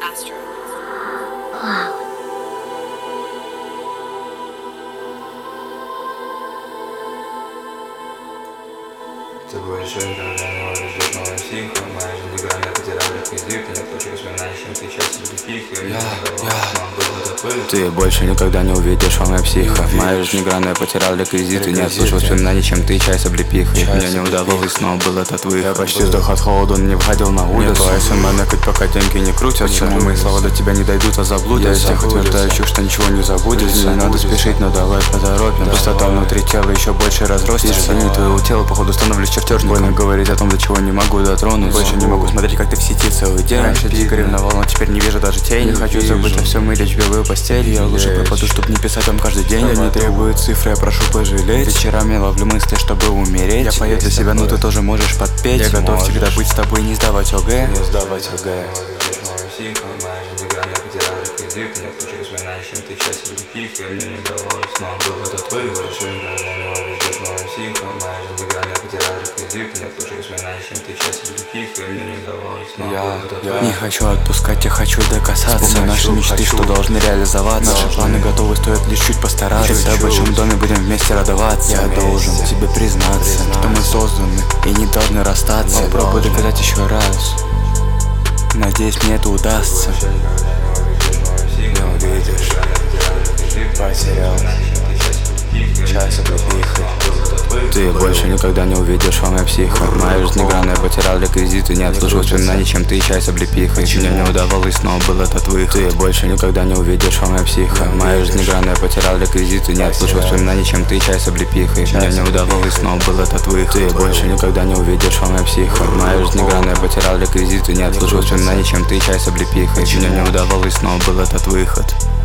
faster. Cloud. Ты больше никогда не можешь жить новым психом. Моя жизнь играми потерял реквизит. Нет лучших воспоминаний, чем ты часть любви. Ты больше никогда не увидишь во мне психа. Моя жизнь играми потерял реквизиты. Нет лучших воспоминаний, чем ты часть облепихи. Мне не удавалось, но был этот выход. Я почти сдох от холода, он не входил на улицу. Твои СМН, хоть пока деньги не крутятся. Почему мои слова до тебя не дойдут, а заблудятся? Я из тех утверждающих, что ничего не забудется. Не надо спешить, но давай поторопим. Пустота внутри тела еще больше разростишься. Линии твоего тела, походу, становлюсь чертежником. Больно говорить о том, до чего не могу дотронуться. Больше не могу смотреть, как ты в сети целый день. Раньше дико ревновал, но теперь не вижу даже тени. Не хочу забыть о всем и лечь в белую постель. Я лучше пропаду, чтоб не писать вам каждый день. Я не требую цифры, я прошу пожалеть. Вечерами ловлю мысли, чтобы умереть. Я пою для себя, но ты тоже можешь подпеть. Я готов всегда быть с тобой и не сдавать ОГ. Не сдавать ОГ. Нет лучших воспоминаний, чем ты часть любви. Мне не удалось, но был этот выбор. Больше никогда не можешь жить новым психом. Моя жизнь играми потерял реквизит. Нет лучших воспоминаний, чем ты часть любви. Мне не удалось, но был этот выбор. Не хочу отпускать, я хочу докасаться. Вспомни наши мечты, что должны реализоваться. Наши планы готовы, стоит лишь чуть постараться. В большом доме будем вместе радоваться. Я должен тебе признаться, что мы созданы и не должны расстаться. Попробуй доказать еще раз. Надеюсь, мне это удастся. Не увидишь, потерял часть облепихи. Ты больше никогда не увидишь во мне психа. Моя жизнь игранная, потерял реквизиты. Нет лучших воспоминаний, чем ты, часть облепиха. Мне не удавалось, но был этот выход. Ты больше никогда не увидишь во мне психа. Моя жизнь игранная, потерял реквизиты. Нет лучших воспоминаний, чем ты, часть облепиха. Мне не удавалось, но был этот выход. Ты больше никогда не увидишь во мне психа. Моя жизнь игранная, потерял реквизиты. Нет лучших воспоминаний, чем ты, часть облепиха. Мне не удавалось, но был этот выход.